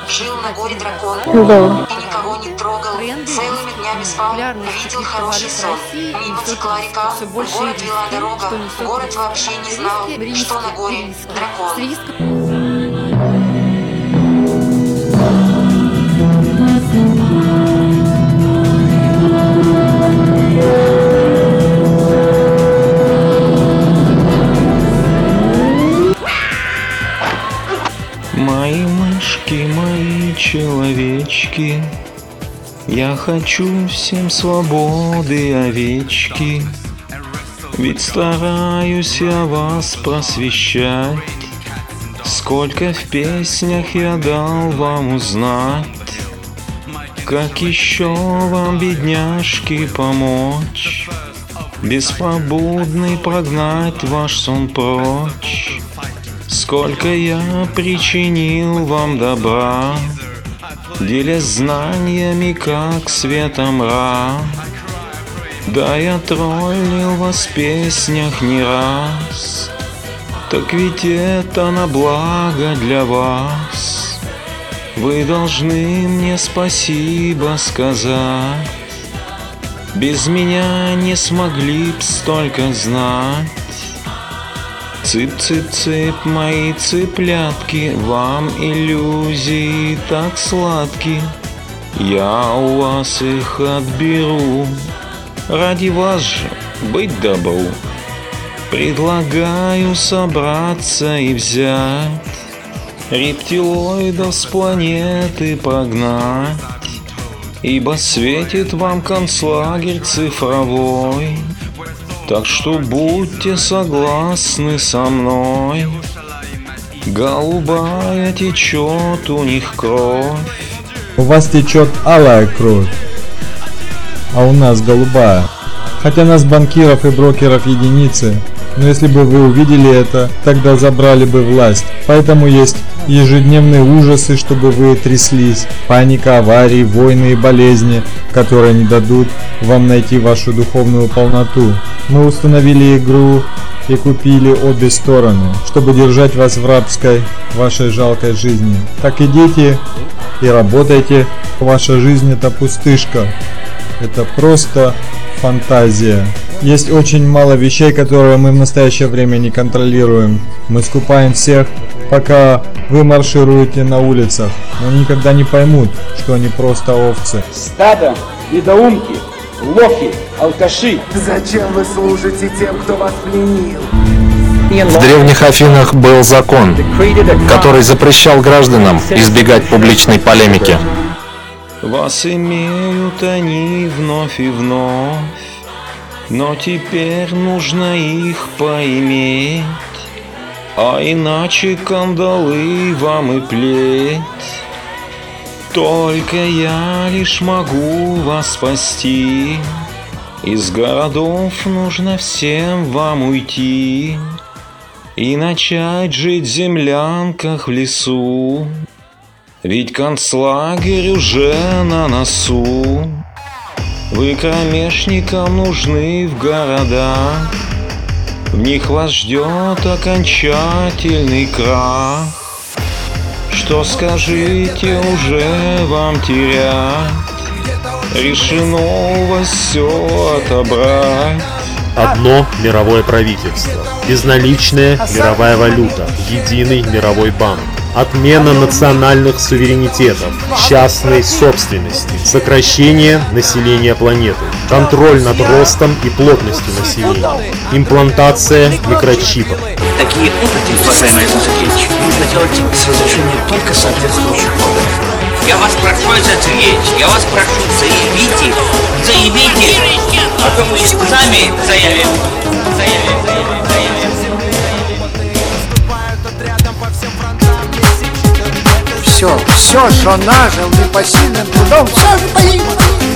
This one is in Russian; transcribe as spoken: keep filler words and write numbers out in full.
Жил на горе дракон Да. и никого не трогал. Целыми днями спал, видел хороший сон. Мимо текла река, в город вела дорога. Город вообще не знал, что на горе дракон. Мои мышки, мои человечки, я хочу всем свободы, овечки. Ведь стараюсь я вас просвещать, сколько в песнях я дал вам узнать. Как еще вам, бедняжки, помочь, беспробудный прогнать ваш сон прочь? Сколько я причинил вам добра, делясь знаниями, как светом мрак. Да я троллил вас в песнях не раз, так ведь это на благо для вас. Вы должны мне спасибо сказать, без меня не смогли б столько знать. Цып-цып-цып, мои цыплятки, вам иллюзии так сладки, я у вас их отберу, ради вас же быть добру. Предлагаю собраться и взять рептилоидов с планеты прогнать, ибо светит вам концлагерь цифровой. Так что будьте согласны со мной, голубая течет у них кровь. У вас течет алая кровь, а у нас голубая. Хотя нас банкиров и брокеров единицы, но если бы вы увидели это, тогда забрали бы власть. Поэтому есть ежедневные ужасы, чтобы вы тряслись, паника, аварии, войны и болезни, которые не дадут вам найти вашу духовную полноту. Мы установили игру и купили обе стороны, чтобы держать вас в рабской, вашей жалкой жизни. Так идите и работайте. Ваша жизнь — это пустышка. Это просто фантазия. Есть очень мало вещей, которые мы в настоящее время не контролируем. Мы скупаем всех, пока вы маршируете на улицах, но никогда не поймут, что они просто овцы. Стадо, недоумки, лохи, алкаши. Зачем вы служите тем, кто вас пленил? В древних Афинах был закон, который запрещал гражданам избегать публичной полемики. Вас имеют они вновь и вновь, но теперь нужно их поиметь, а иначе кандалы вам и плеть. Только я лишь могу вас спасти, из городов нужно всем вам уйти и начать жить в землянках в лесу. Ведь концлагерь уже на носу. Вы кромешникам нужны в городах, в них вас ждет окончательный крах. Что скажите уже вам терять? Решено у вас все отобрать. Одно мировое правительство, безналичная мировая валюта, единый мировой банк, отмена национальных суверенитетов, частной собственности, сокращение населения планеты, контроль над ростом и плотностью населения, имплантация микрочипов. Такие опыты, уважаемые Сергеевич, нужно делать с разрешения только соответствующих органов. Я вас прошу, Александр Сергеевич, я вас прошу, заявите, заявите, а то мы сами заявим, заявим, заявим, заявим. Все, все, что нажил непосильным трудом, все же погибло.